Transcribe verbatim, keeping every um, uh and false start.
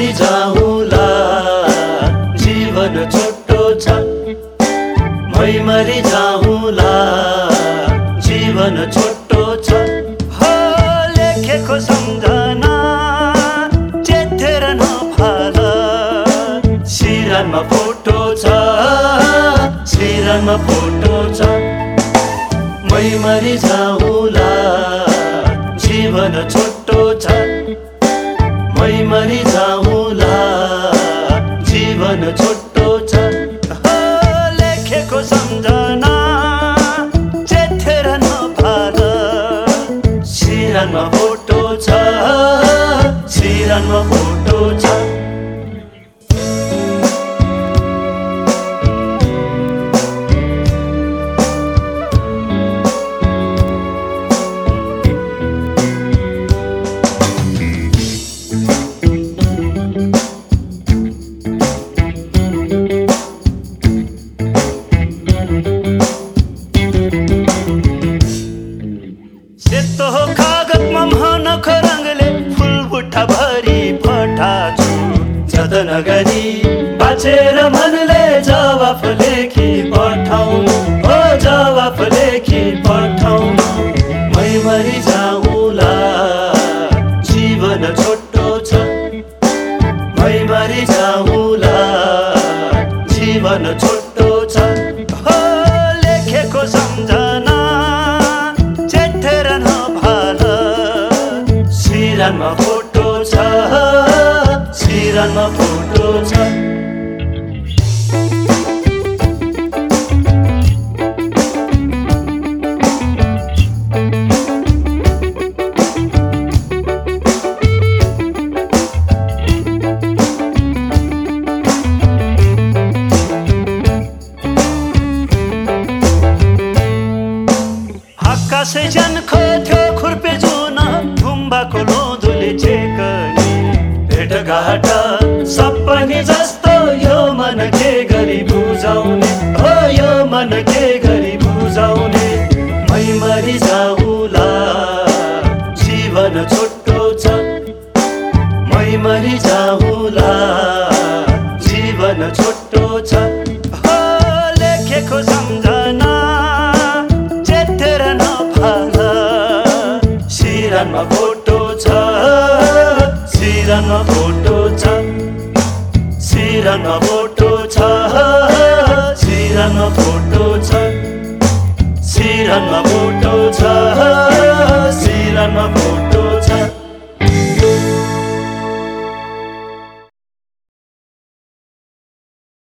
जाउँला जीवन छोटो छ मै मरि जाउँला जीवन छोटो छ हो लेखेको सम्झना चेतेर नफाल सिरानमा फोटो छ सिरानमा फोटो छ मै मरि जाउँला जीवन छोटो छ मै मरि जाउँला जीवन छोटो छ हो लेखेको सम्झना चेतेर नफाल सिरानमा फोटो छ सिरानमा फोटो छ सेतो कागजमा महनको रङले फुलबुट्टा भरी पठाछु जतन गरी बाँचेर मनले जवाफ लेखी पठाउनु हो जवाफ लेखी पठाउनु मै मरि जाउँला जीवन छोटो छ मै मरि जाउँला जीवन छोटो छ हो लेखेको सम्झना सिरानमा फोटो छ सिरानमा फोटो छ आकाशे जनको थियो खुर्पे जुन गुम्बाको लोधुले चेकनी भेटघाट सपनी जस्तो यो मन के गरी बुझाउने हो यो मन के गरी बुझाउने मै मरि जाउँला जीवन छोटो छ मै मरि जाउँला जीवन छोटो छ हो लेखेको सम्झना चेतेर नफाल सिरानमा फोटो छ सिरानमा फोटो छ सिरानमा फोटो छ